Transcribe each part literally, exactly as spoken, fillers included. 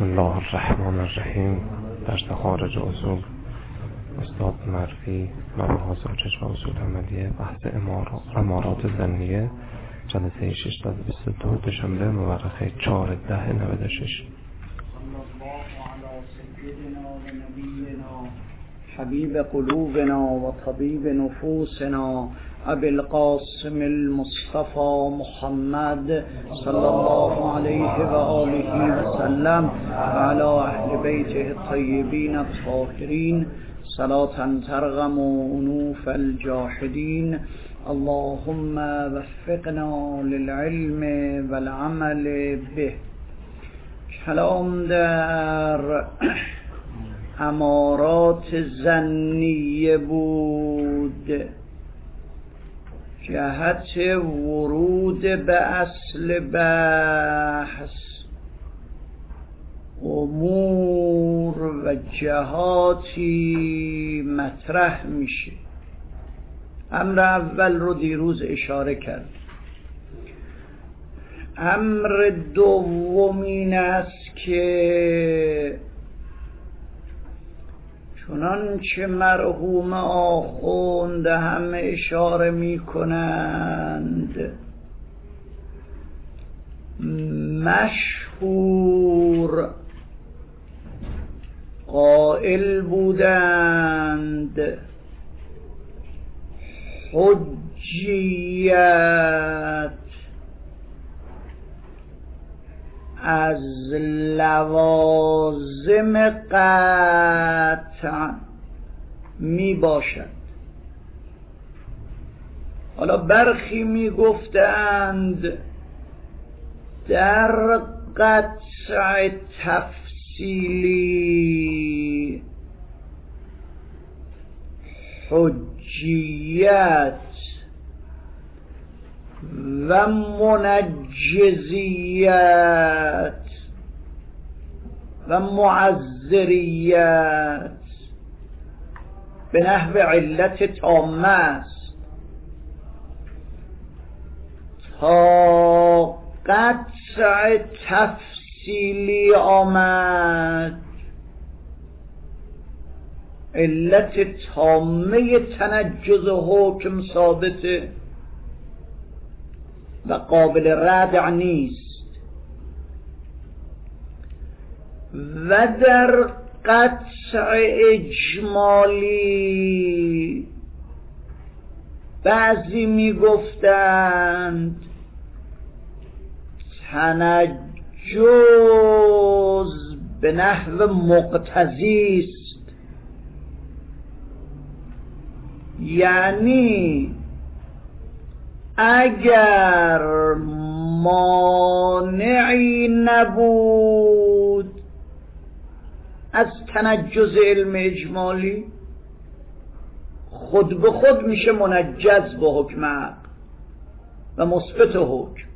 الله الرحمن الرحیم. درس خارج اصول استاد مرفی مباحث و چشم اصول عملیه بحث امارات ظنیه جلسه ششصد و بیست و دو دوشنبه مورخه چهار ده نود و شش. حبیب قلوبنا و طبیب نفوسنا ابی القاسم المصطفى محمد صلی الله علیه و آله و سلم و علی اهل بیته الطیبین الطاهرین صلاة ترغم انوف الجاحدین. اللهم وفقنا للعلم والعمل به. کلام در امارات ظنیه بود. جهت ورود به اصل بحث امور و جهاتی مطرح میشه. امر اول رو دیروز اشاره کرد. امر دوم این است که چنانچه مرحوم آخوند هم اشاره می کنند مشهور قائل بودند حجیت از لوازم قطع می باشد. حالا برخی می گفتند در قطع تفصیلی حجیت و منجزیت و معذریت به نحو علت تامه است. تا قطع تفصیلی آمد علت تامه تنجز حکم ثابته و قابل ردع نیست. و در قطع اجمالی بعضی می گفتند تنجز به نحو مقتضی است، یعنی اگر مانعی نبود از تنجز علم اجمالی خود به خود میشه منجز به حکم عقل و مثبت حکم.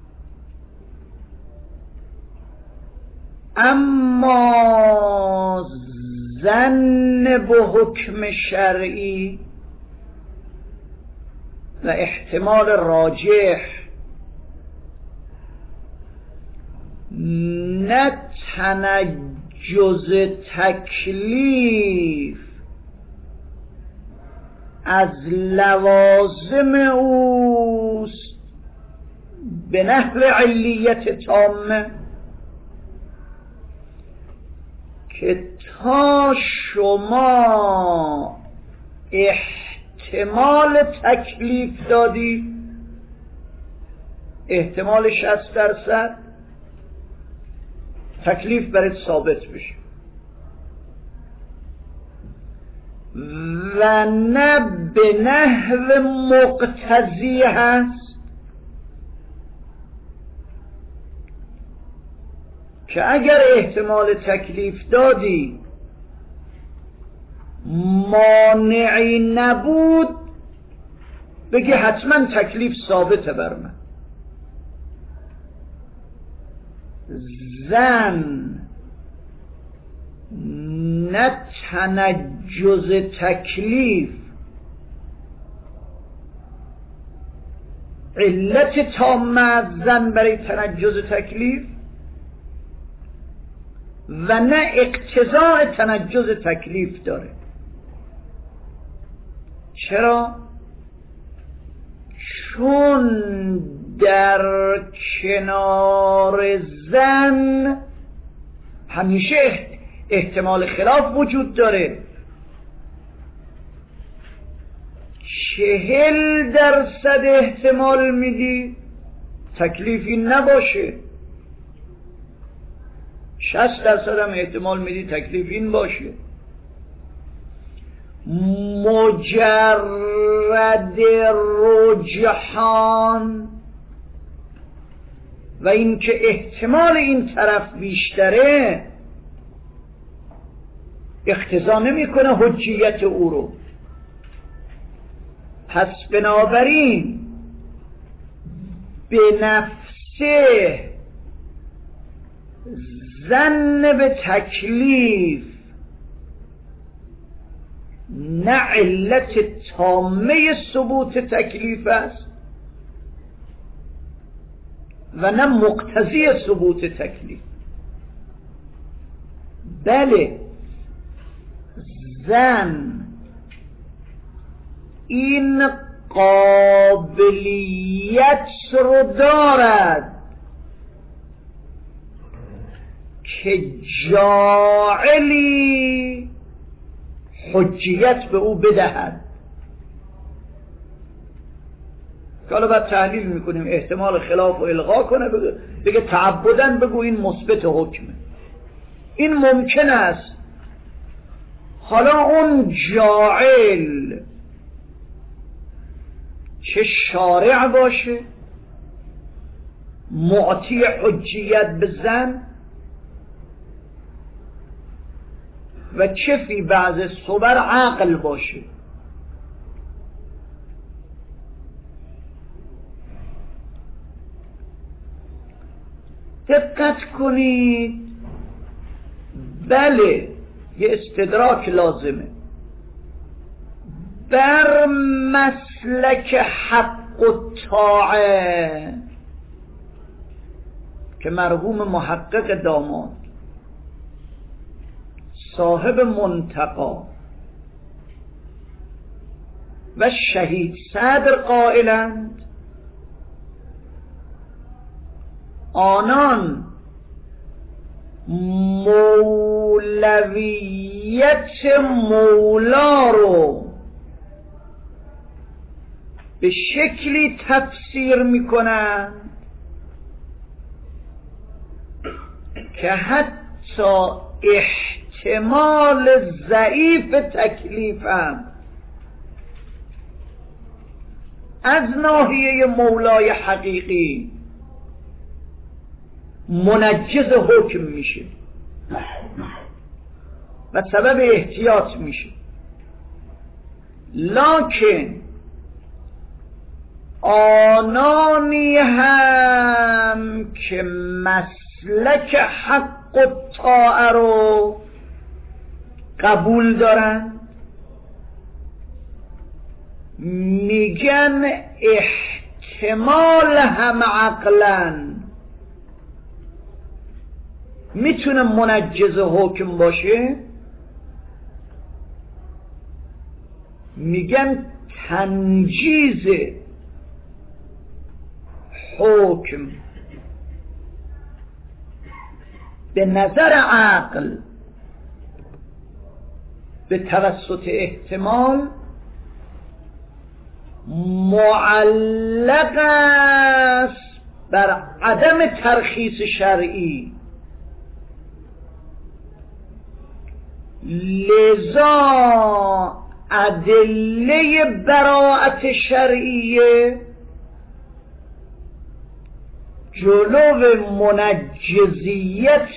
اما ظن به حکم شرعی و احتمال راجح نه تنجز تکلیف از لوازم اوست به نحو علیت تامه که تا شما احتمال تکلیف دادی، احتمال شصت درصد تکلیف برات ثابت بشه و نه به نحو مقتضی هست که اگر احتمال تکلیف دادی مانعی نبود بگی حتما تکلیف ثابته بر من. زن نه تنجز تکلیف علت تامه از زن برای تنجز تکلیف و نه اقتضاء تنجز تکلیف داره. چرا؟ چون در کنار زن همیشه احتمال خلاف وجود داره. چهل درصد احتمال میدی تکلیفی نباشه، شصت درصد هم احتمال میدی تکلیف این باشه. مجرد رجحان و اینکه احتمال این طرف بیشتره اقتضا نمیکنه حجیت او رو. پس بنابراین به نفسه ظن به تکلیف نه علت تامه ثبوت تکلیف است و نه مقتضی ثبوت تکلیف. بله، زن این قابلیت رو دارد که جاعلی حجیت به او بدهد. که حالا باید تحلیل میکنیم، احتمال خلاف و الغا کنه، بگه, بگه تعبدن بگو این مثبت حکمه. این ممکن است. حالا اون جاعل چه شارع باشه، معطی حجیت به زن، و چه فی بعض صور عقل باشه. دقت کنید، بله یه استدراک لازمه. بر مسلک حق و طاعه که مرحوم محقق داماد صاحب منتقا و شهید صدر قائلند، آنان مولویت مولا رو به شکلی تفسیر میکنند که حتی احتمال ضعیف تکلیفم از ناحیه مولای حقیقی منجز حکم میشه و سبب احتیاط میشه. لکن آنانی هم که مسلک حق و طاعه رو قبول دارن میگن احتمال هم عقلن میتونه منجز حکم باشه، میگن تنجیز حکم به نظر عقل به توسط احتمال معلق است بر عدم ترخیص شرعی. لذا ادله براءت شرعیه جلو منجزیت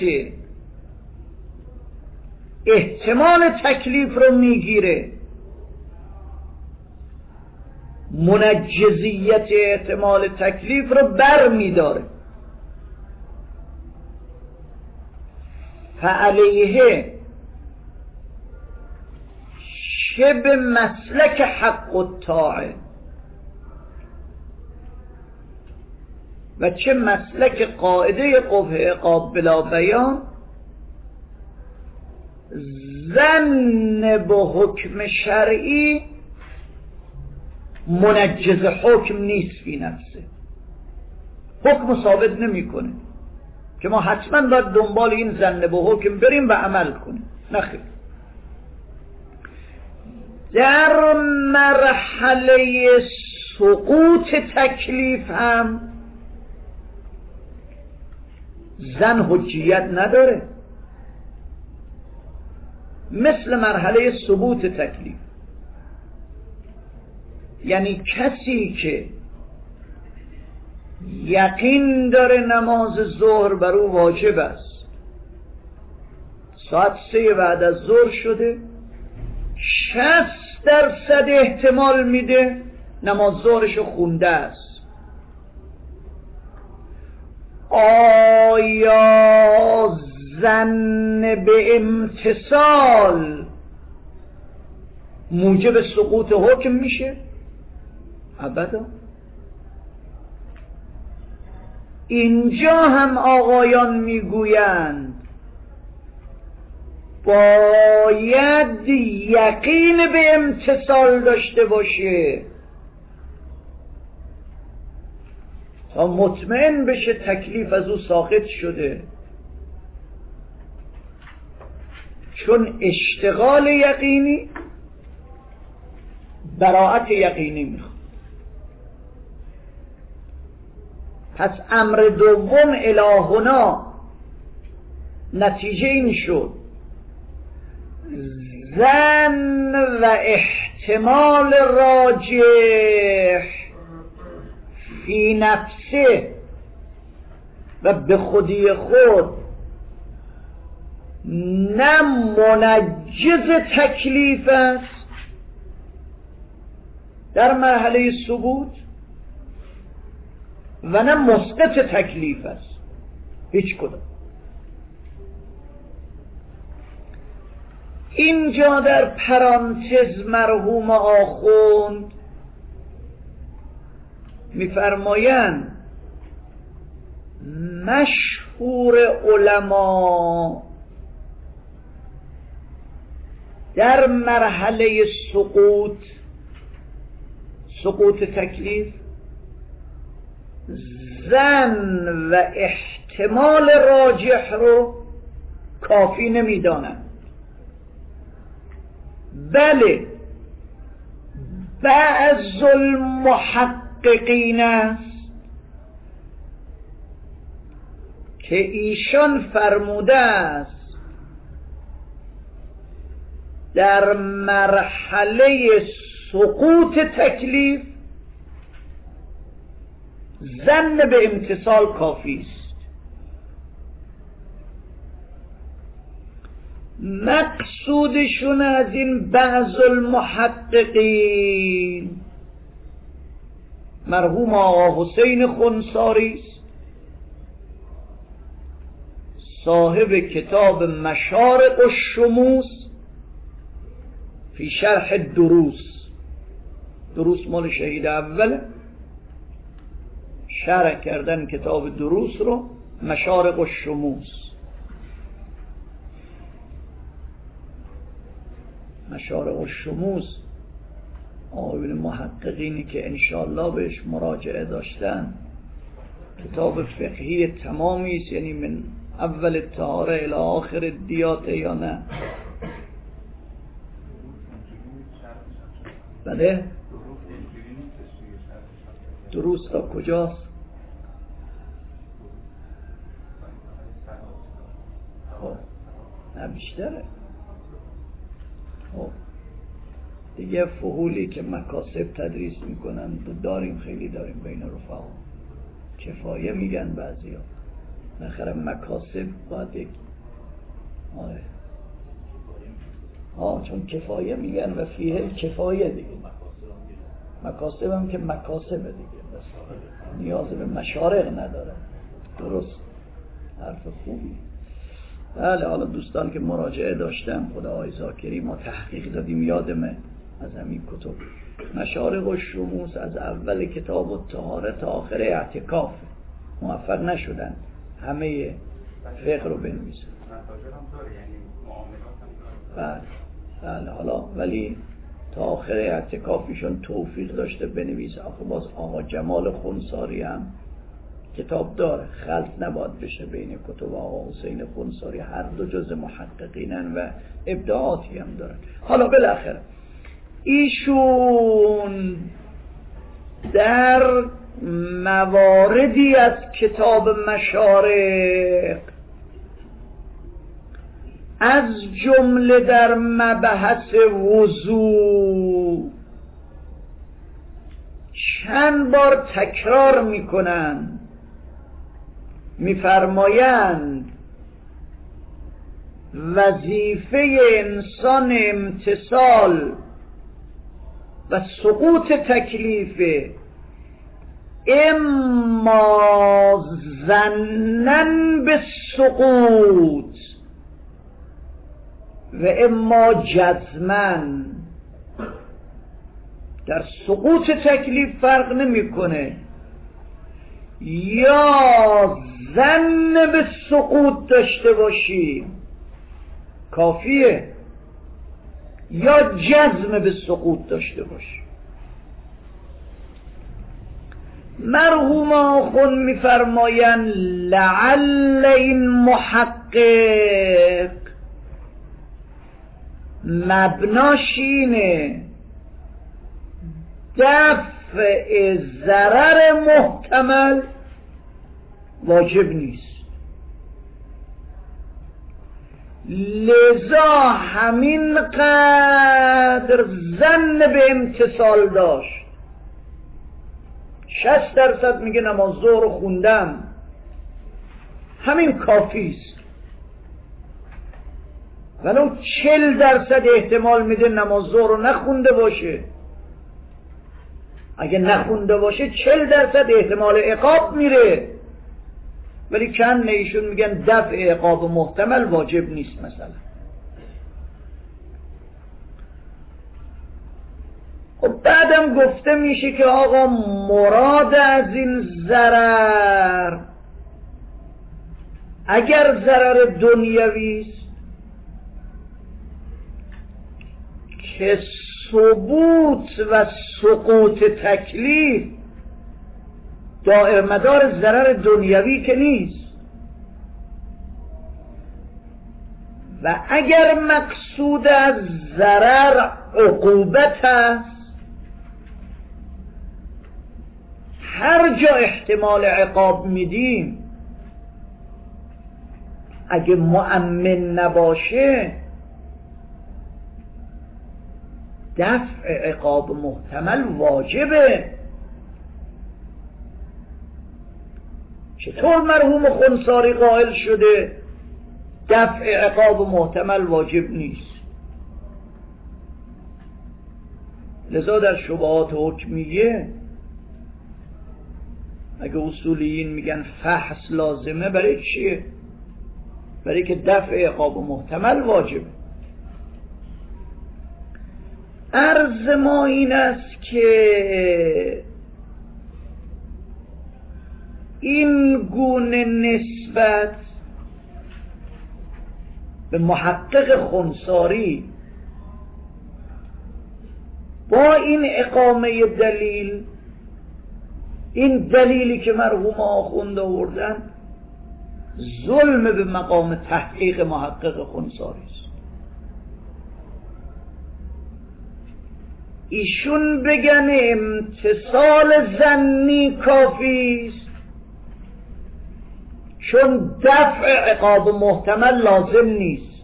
احتمال تکلیف رو میگیره، منجزیت احتمال تکلیف رو بر میداره. فعلیه چه به مسلک حق و طاعه و چه مسلک قاعده قبح عقاب بلا بیان ظن به حکم شرعی منجز حکم نیست فی نفسه، حکم ثابت نمیکنه که ما حتما باید دنبال این ظن به حکم بریم و عمل کنیم. نخیر. در مرحله سقوط تکلیف هم ظن حجیت نداره، مثل مرحله ثبوت تکلیف. یعنی کسی که یقین داره نماز ظهر بر او واجب است، ساعت سه بعد از ظهر شده، شصت درصد احتمال میده نماز ظهرشو خونده است، آیا ظن به امتثال موجب سقوط حکم میشه؟ ابدا. اینجا هم آقایان میگویند باید یقین به امتثال داشته باشه تا مطمئن بشه تکلیف از او ساقط شده، چون اشتغال یقینی براءت یقینی میخواد. پس امر دوم الهنا نتیجه این شد ظن و احتمال راجح فی نفسه و به خودی خود نه منجز تکلیف است در مرحله ثبوت و نه مسقط تکلیف است، هیچ کدام. اینجا در پرانتز مرحوم آخوند میفرمایند مشهور علما در مرحله سقوط سقوط تکلیف ظن و احتمال راجح رو کافی نمیدانند، بله بعض المحققین است که ایشان فرموده است در مرحله سقوط تکلیف ظن به امتثال کافی است. مقصودشون از این بعض المحققین مرحوم آقا حسین خنساری است، صاحب کتاب مشارق الشموس فی شرح دروس. دروس مال شهید اوله، شرح کردن کتاب دروس رو مشارق الشموس. مشارق الشموس آقایون محققینی که انشاءالله بهش مراجعه داشتن کتاب فقهی تمامی است، یعنی من اول طهاره الی آخر دیاته یا نه؟ بله دروس تا کجاست؟ خب نه بیشتره. خب دیگه فحولی که مکاسب تدریس میکنن داریم، خیلی داریم بین رفقا، کفایه میگن بعضی ها، نخره مکاسب باید یک آره ها چون کفایه میگن و فیه کفایه دیگه، مکاسب هم که مکاسب دیگه بس نیاز به مشارق نداره. درست، حرف خوبی. بله حالا دوستان که مراجعه داشتم خدا آقای زاکری ما تحقیق دادیم یادمه از همین کتب مشارق و شموس از اول کتاب الطهاره تا آخر اعتکاف موفق نشدن همه فقه رو بنویسن. بله بله. حالا ولی تا آخر اعتکافیشون توفیق داشته بنویسه. آخه باز آقا جمال خونساری هم کتاب داره، خلط نباید بشه بین کتب آقا حسین خونساری، هر دو جز محققینن و ابداعاتی هم دارن. حالا بالاخره ایشون در مواردی از کتاب مشارق از جمله در مبحث وضو چند بار تکرار میکنن، میفرمایند وظیفه انسان امتثال و سقوط تکلیف اما ظنن به سقوط و اما جزمن. در سقوط تکلیف فرق نمیکنه، یا ظن به سقوط داشته باشی کافیه، یا جزم به سقوط داشته باشی. مرحوم آخوند میفرمایند لعل این محقق مبناش اینه دفع ضرر محتمل واجب نیست، لذا همین قدر ظن به امتثال داشت. شصت درصد میگه نماز ظهر خوندم، همین کافیست. ولو چل درصد احتمال میده نماز ظهر رو نخونده باشه. اگه نخونده باشه چل درصد احتمال عقاب میره، ولی چند ایشون میگن دفع عقاب محتمل واجب نیست. مثلا خب بعدم گفته میشه که آقا مراد از این ضرر اگر ضرر دنیوی است که ثبوت و سقوط تکلیف دائر مدار ضرر دنیوی که نیست، و اگر مقصود از ضرر عقوبت است، هر جا احتمال عقاب میدیم اگه مؤمن نباشه دفع عقاب محتمل واجبه. چطور مرحوم خونساری قائل شده دفع عقاب محتمل واجب نیست؟ لذا در شبهات حکمیه اگه اصولیین میگن فحص لازمه، برای چیه؟ برای که دفع عقاب محتمل واجبه. عرض ما این است که این گونه نسبت به محقق خونساری با این اقامه دلیل، این دلیلی که مرحوم آخوند آوردن، ظلم به مقام تحقیق محقق خونساری است. ایشون بگن امتثال ظنی کافی است چون دفع عقاب محتمل لازم نیست.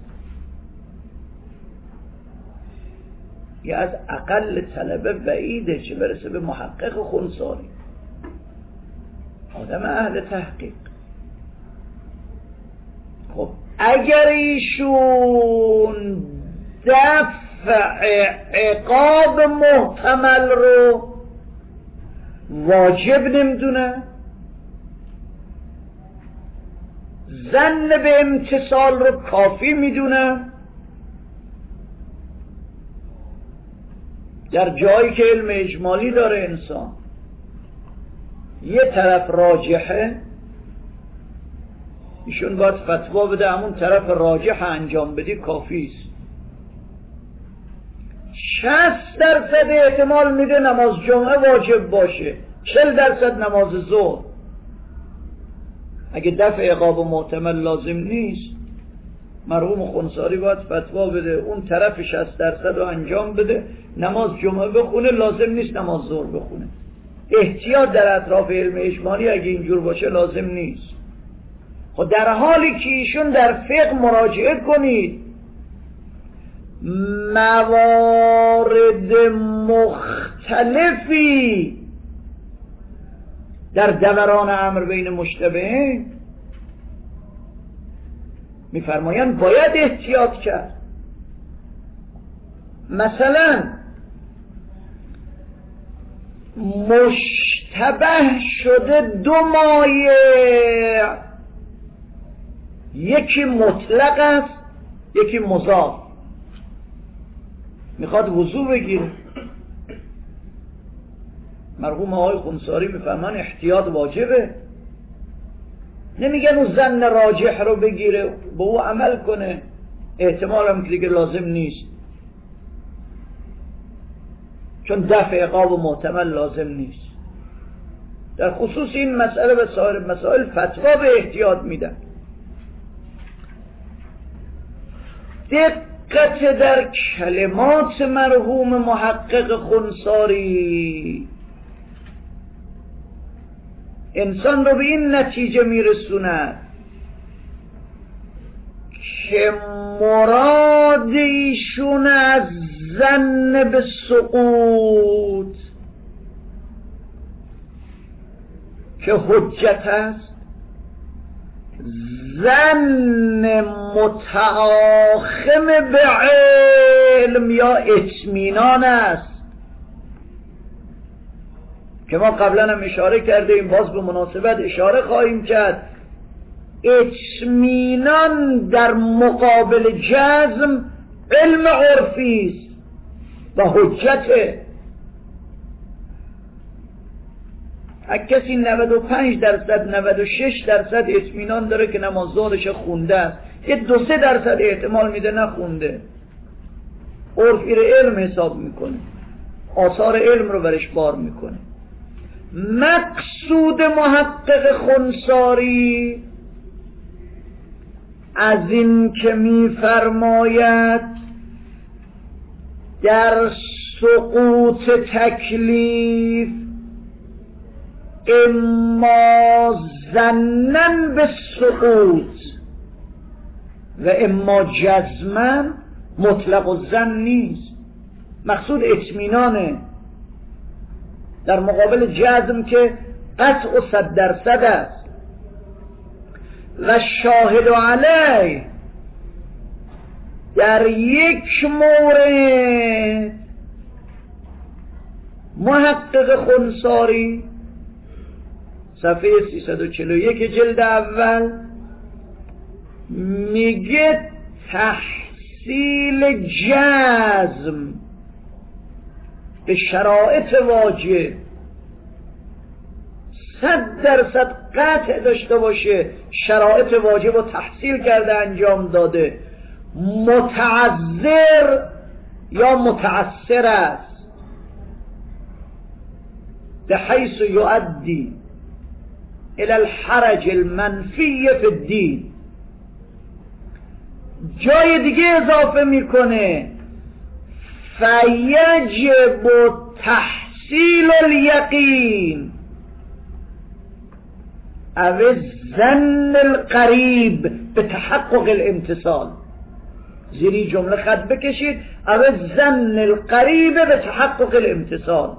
یا از اقل طلبه بعیده چه برسه به محقق خونساری، آدم اهل تحقیق. خب اگر ایشون دفع عقاب محتمل رو واجب نمیدونه، ظن به امتثال رو کافی میدونه، در جایی که علم اجمالی داره انسان یه طرف راجحه، ایشون باید فتوا بده همون طرف راجح انجام بدی کافی است. شصت درصد احتمال میده نماز جمعه واجب باشه، چهل درصد نماز ظهر. اگه دفع عقاب محتمل لازم نیست، مرحوم خنثاری باید فتوا بده اون طرف شصت درصد رو انجام بده، نماز جمعه بخونه، لازم نیست نماز ظهر بخونه. احتیاط در اطراف علم اجمالی اگه اینجور باشه لازم نیست. خب در حالی که ایشون در فقه مراجعه کنید، موارد مختلفی در دوران امر بین مشتبهین میفرمایند باید احتیاط کرد. مثلا مشتبه شده دو مایع، یکی مطلق است یکی مضاف، میخواد وضو بگیره. مرحوم آقای خنثاری میفهمن احتیاط واجبه، نمیگن اون ظن راجح رو بگیره به او عمل کنه، احتمال هم که دیگه لازم نیست، چون دفع عقاب و محتمل لازم نیست. در خصوص این مسئله و سایر مسائل فتوا به احتیاط میدن. دقت در کلمات مرحوم محقق خنثاری انسان رو به این نتیجه میرسوند که مراد ایشون از ظن به سقوط که حجت است، ظن متآخم به علم یا اطمینان است که ما قبلا هم اشاره کردیم، باز به مناسبت اشاره خواهیم کرد. اطمینان در مقابل جزم علم عرفی است و حجته. اگه کسی نود و پنج درصد نود و شش درصد اطمینان داره که نماز ظهرش خونده است، یه دو سه درصد احتمال میده نخونده، عرف ایره علم حساب میکنه، آثار علم رو برش بار میکنه. مقصود محقق خنثاری از این که میفرماید در سقوط تکلیف اما ظنن به سقوط و اما جزمن مطلق الظن نیست، مقصود اطمینانه در مقابل جزم که قطع و صد درصد است. و شاهد علیه در یک مورد محقق خنثاری صفحه سیصد و چهل و یک جلد اول میگه تحصیل جزم به شرایط واجب صد درصد قطع داشته باشه، شرایط واجب رو تحصیل کرده انجام داده، متعذر یا متعسر است، به حیث یؤدی الى الحرج المنفی فی الدین. جای دیگه اضافه میکنه فیجب تحصیل الیقین او الظن القریب به تحقق الامتصال. زیری جمله خط بکشید، او الظن القریب به تحقق الامتصال.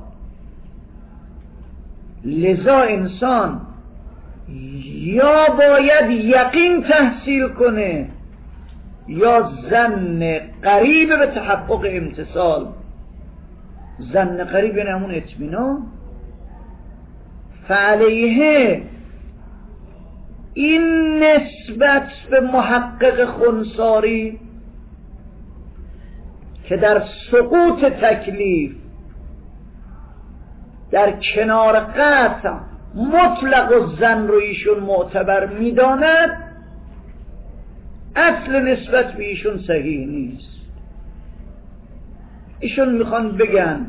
لذا انسان یا باید یقین تحصیل کنه یا ظن قریب به تحقق امتصال. ظن قریب یعنی همون اطمینان. فعلیه این نسبت به محقق خنثاری که در سقوط تکلیف در کنار قطع مطلق الظن رو ایشون معتبر میداند، اصل نسبت به ایشون صحیح نیست. ایشون میخوان بگن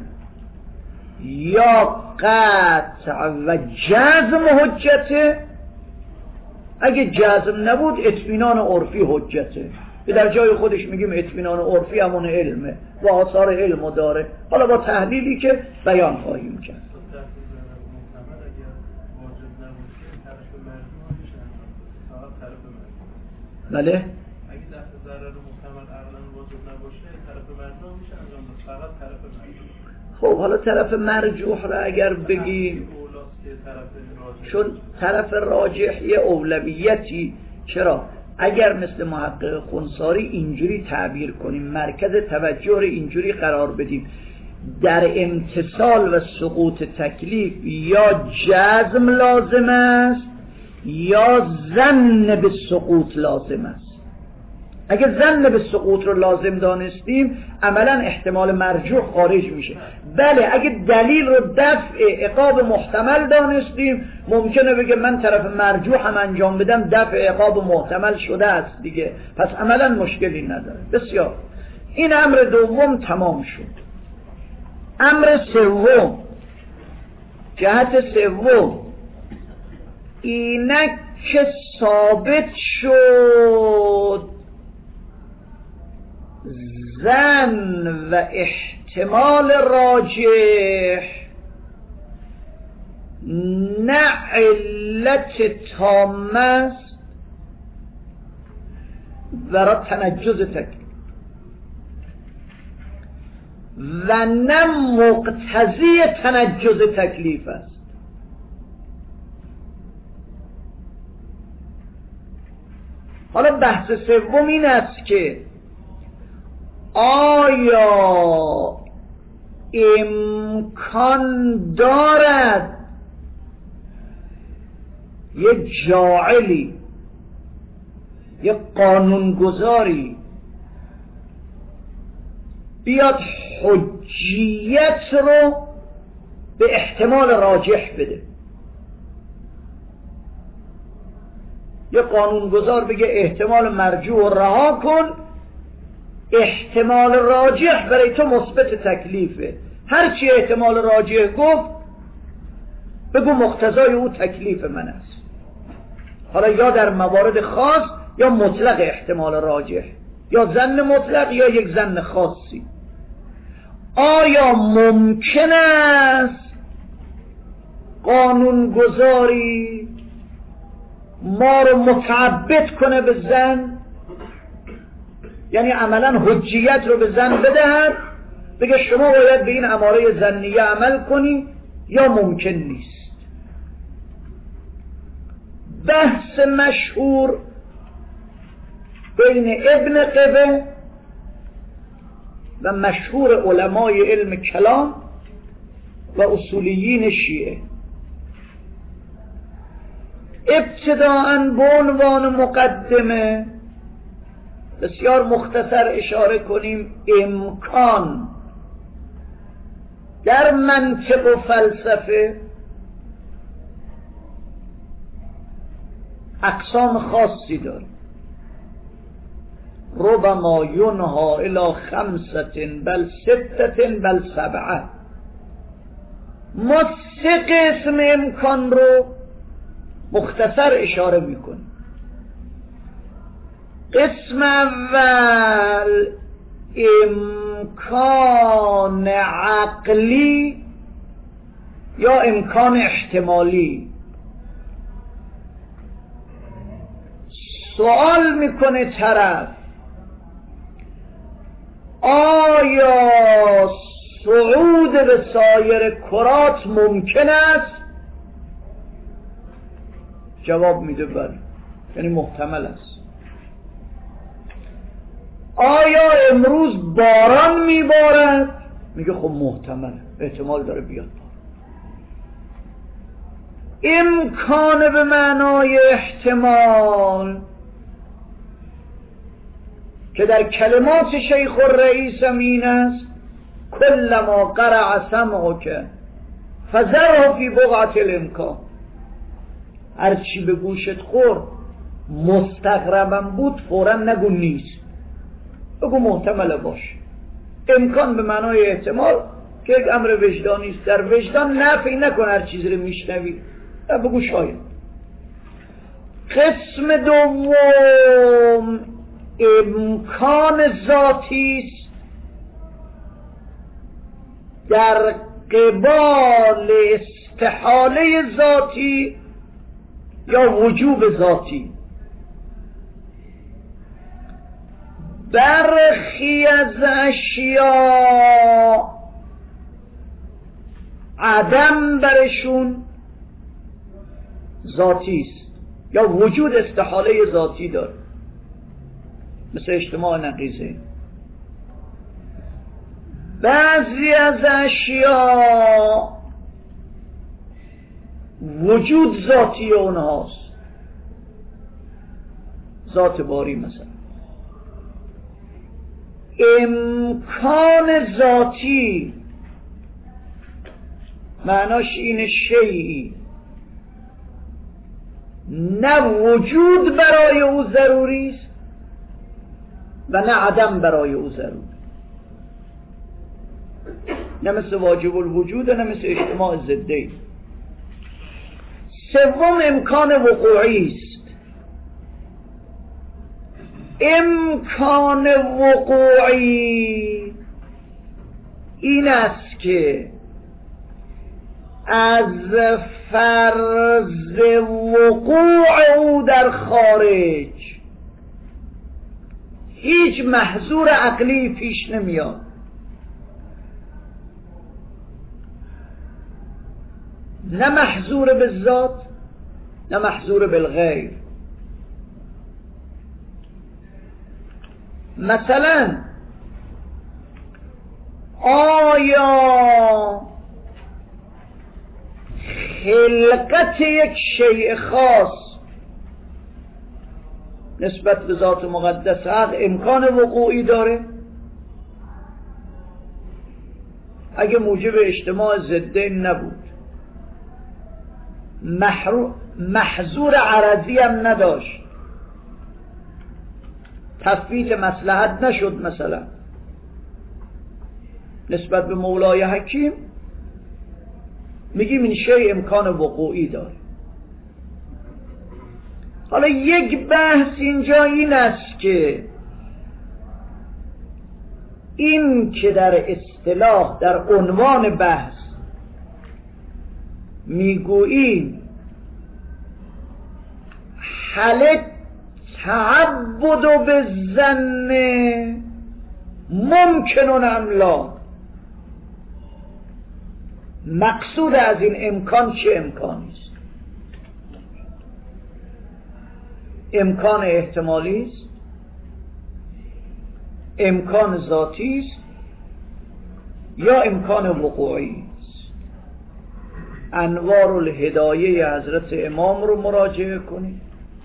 یا قطع و جزم حجته، اگه جزم نبود اطمینان عرفی حجته. در جای خودش میگیم اطمینان عرفی همون علمه و آثار علمو داره، حالا با تحلیلی که بیان خواهیم کرد. بله؟ اگه دفع ضرر محتمل عقلا وجود نباشه طرف مرجوح میشه انجام داد، فقط طرف مرجوح. خب حالا طرف مرجوح را اگر بگی، چون طرف راجح یه اولویتی، چرا؟ اگر مثل محقق خنثاری اینجوری تعبیر کنیم، مرکز توجه رو اینجوری قرار بدیم، در امتثال و سقوط تکلیف یا جزم لازم است یا ظن به سقوط لازم است. اگه ظن به سقوط رو لازم دانستیم عملا احتمال مرجوح خارج میشه. بله اگه دلیل رو دفع عقاب محتمل دانستیم ممکنه بگه من طرف مرجوح هم انجام بدم دفع عقاب محتمل شده است دیگه، پس عملا مشکلی نداره. بسیار، این امر دوم تمام شد. امر سوم، جهت سوم، اینک که ثابت شد ظن و احتمال راجح نه علت تامه است برای تنجز تکلیف و نه مقتضی تنجز تکلیف است. حالا بحث سوم این است که آیا امکان دارد یه جاعلی، یه قانونگذاری بیاد حجیت رو به احتمال راجح بده؟ یه قانونگذار بگه احتمال مرجوح رها کن، احتمال راجح برای تو مثبت تکلیفه، هرچی احتمال راجح گفت بگو مقتضای او تکلیف من است. حالا یا در موارد خاص یا مطلق احتمال راجح، یا ظن مطلق یا یک ظن خاصی. آیا ممکن است قانونگذاری ما رو متعبد کنه به ظن؟ یعنی عملا حجیت رو به ظن بدهد، بگه شما باید به این اماره ظنیه عمل کنی، یا ممکن نیست؟ بحث مشهور بین ابن قبه و مشهور علمای علم کلام و اصولیین شیعه. ابتداءً به عنوان مقدمه بسیار مختصر اشاره کنیم امکان در منطق و فلسفه اقسام خاصی داره. ربما ینها الی خمسة بل ستة بل سبعة. ما سه قسم امکان رو مختصر اشاره میکنیم. قسم اول امکان عقلی یا امکان احتمالی. سوال میکنه طرف آیا صعود به سایر کرات ممکن است؟ جواب میده بله، یعنی محتمل است. آیا امروز باران میبارد؟ میگه خب محتمل، احتمال داره بیاد باران. امکان به معنای احتمال که در کلمات شیخ الرئیس این است کلما قرع سمعک فذره فی بقعة الامکان. هرچی به گوشت خورد مستغربم بود فوراً نگو نیست، بگو محتمل باشه. امکان به معنای احتمال که یک امر وجدانی است. در وجدان نفی نکن هر چیزی رو میشنوی، بگو شاید. قسم دوم امکان ذاتی است در قبال استحاله ذاتی یا وجوب ذاتی. برخی از اشیاء عدم برشون ذاتی است یا وجود استحاله ذاتی داره، مثل اجتماع نقیضه. بعضی از اشیاء وجود ذاتی اونهاست، ذات باری مثلا. امکان ذاتی معناش اینه شیئی نه وجود برای او ضروری است و نه عدم برای او ضروری، نه مثل واجب الوجود نه مثل اجتماع ضدی. سوم امکان وقوعی است. امکان وقوعی این است که از فرض وقوع او در خارج هیچ محظور عقلی پیش نمیاد، نه محظور بالذات نه محظور بالغیر. مثلا آیا خلقت یک شیء خاص نسبت به ذات مقدس حق امکان وقوعی داره؟ اگه موجب اجتماع ضدین نبود، محظور عرضی هم نداشت، تفویت مصلحت نشد، مثلا نسبت به مولای حکیم میگیم این شیء امکان وقوعی داره. حالا یک بحث اینجا این است که این که در اصطلاح در عنوان بحث میگوییم حل تعبد بالظن ممکن ام لا، مقصود از این امکان چه امکانی است؟ امکان احتمالی است، امکان ذاتی است یا امکان وقوعی است؟ انوار الهدایه حضرت امام رو مراجعه کنید،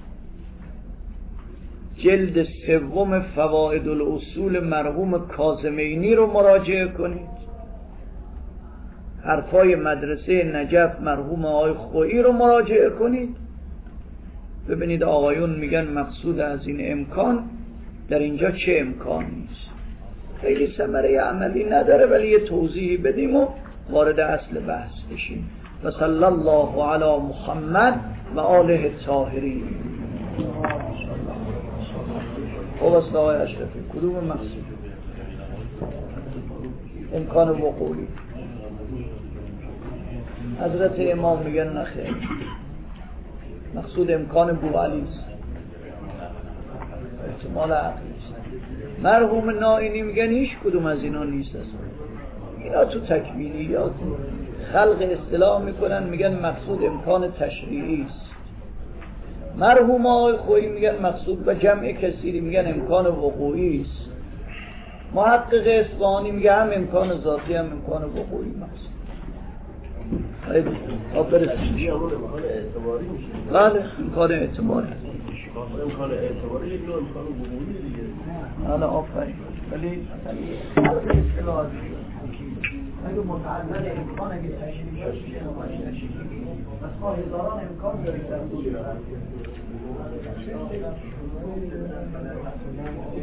جلد سوم فوائد الاصول مرحوم کاظمینی رو مراجعه کنید، حرفای مدرسه نجف مرحوم آقای خویی رو مراجعه کنید، ببینید آقایون میگن مقصود از این امکان در اینجا چه امکانی است. خیلی ثمره عملی نداره ولی یه توضیحی بدیم و وارد اصل بحث بشیم. و صلی الله علی محمد و آله الطاهرین. خب است آقای اشرفی کدوم مقصود؟ امکان وقوعی. حضرت امام میگن نخیر، مقصود امکان بوعلی است، احتمال عقلی است. مرحوم نائینی میگن هیچ کدوم از اینا نیست اصلا. اینا تو تکمیلیات خلق اصطلاح میکنن، میگن مقصود امکان تشریعی است. مرحوم آقای خویی میگن مقصود و جمع کثیری میگن امکان وقوعی است. محقق اصفهانی میگه هم امکان ذاتی هم امکان وقوعی مقصود. بله امکان اعتباری. امکان اعتباری یک نوع امکان وقوعی دیگه. حالا آفرین. ولی خلق اصطلاح اگه متعلق امکان اگه تشریح شد چه امکان تشریحی؟ بس ما هزاران امکان داریم در وجود.